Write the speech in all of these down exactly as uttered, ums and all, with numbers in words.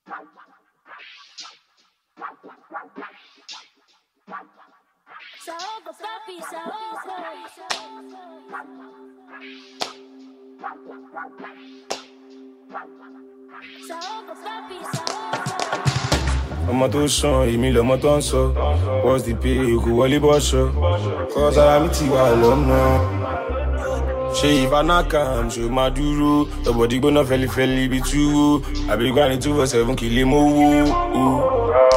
Saoco, papi, saoco. Saoco, papi, saoco. Ọmọ tó sàn èmi lọmọ tó ń sọ what's the pay kò wọlé bọ́ṣọ cause ara mi ti wà lọ́nà ṣe ìfanakam ṣe máa dúró ọ̀bọ̀dì gbóná fẹ́lifẹ́li ibi túwó àbígbá ní two four seven kì í lè mówó.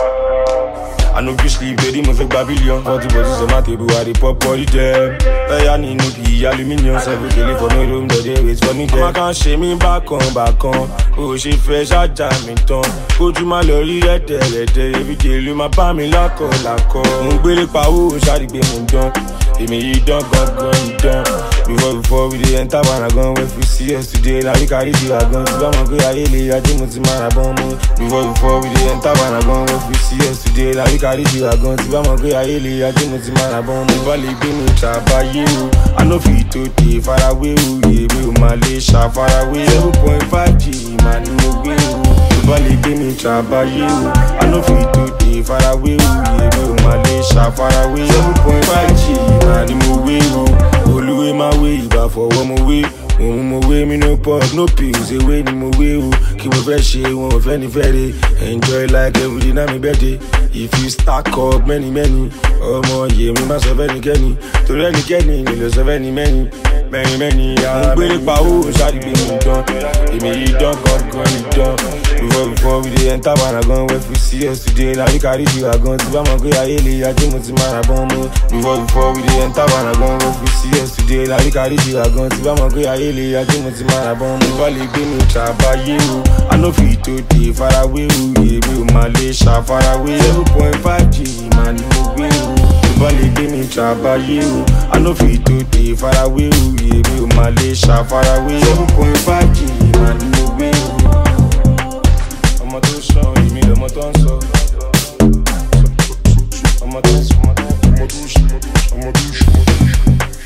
I no be sleep, baby, mo fẹ́ gba billion. Forty bosses on my table, I dey pop all the them. Ẹ̀yà nínú kì í aluminium. Seven kele for me room, they dey wait for me there. Ọmọ kan ṣe mí bákan bákan, o ṣe fẹ́ ṣájà mi tán. Ojú máa lọ rí rẹ́tẹ̀rẹ́tẹ̀, everyday ló máa bá mi lákọ̀ọ́lákọ̀. Mo ń gbélé pawó, ṣáàdìgbé mo dán. Èmi yìí dán gangan ìdán. Before before we dey enter Panagon, when we see us today, na we carry the wagon. Tí bá mọ̀ pé ayé lè ajé mo ti máa ra bọ́n mú. Before before we dey enter Panagon, when we see us today, na we carry the wagon. Tí bá mọ̀ pé ayé lè ajé mo ti máa ra bọ́n mú. Bá lè gbé mi ṣàbáyé o, I no fit to dey faraway o, èmi ò máa lè ṣàfarawé. seven point five G màá ní mo gbé o. Bá lè gbé mi ṣàbáyé o, I no fit to dey faraway o, èmi ò máa lè ṣàfarawé. seven point five G màá ní mo gbé o. Olúwe máa wé ìbá fọwọ́ mo wé. Òun mo wé mi no pop no pills ewé ni mo wé o. Kí mo fẹ́ ṣe wọn ò fẹ́ ní fẹ́re. Enjoy like everyday na mi birthday. If you stack up many many, ọmọ yèmí má sọ fẹ́nikẹ́ni. Torí ẹnikẹ́ni lè lọ sọ fẹ́ni mẹ́ni. Mẹ́ni mẹ́ni ara mi. Mo gbé pawó ṣáàdìgbé mo dán. Èmi yìí dán gangan ìdán. Before before we dey enter Panagon, when we see us today, na we carry the wagon. Tí bá mọ̀ pé ayé lè ajé mo ti máa ra bọ́n mú. Before before we dey enter Panagon, when we see us today, na we carry the wagon. Tí bá mọ̀ pé ayé lè ajé mo ti máa ra bọ́n mú. Bá lè gbé mi ṣàbáyé o, I no fit to dey farawé o, èmi ò máa lè ṣàfarawé. seven point five G màá ní mo gbé o. Bá lè gbé mi ṣàbáyé o, I no fit to dey farawé o, èmi ò máa lè ṣàfarawé. seven point five G màá ní mo gbé o. Ọmọ tó sàn èmi lọmọ tó ń sọ.